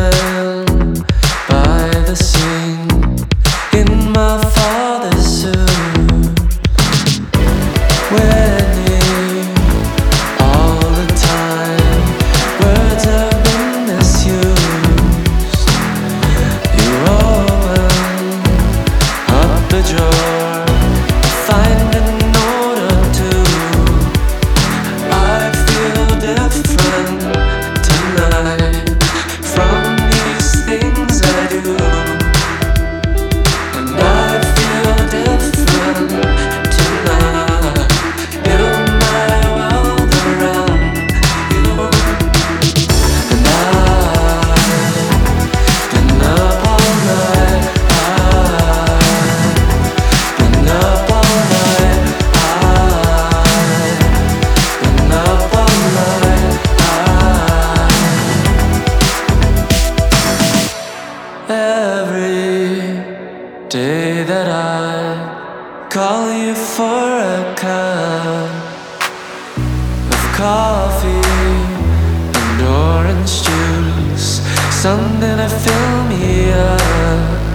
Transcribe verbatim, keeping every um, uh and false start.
man by the sea in my father's suit, winning all the time. Words have been misused. You open up the drawer, find an order to. I feel different tonight from these things I do, and I feel different tonight. You're my world around you, and I've been up all night. I've been up all night. I've been up all night. Every day that I call you for a cup of coffee and orange juice, something to fill me up.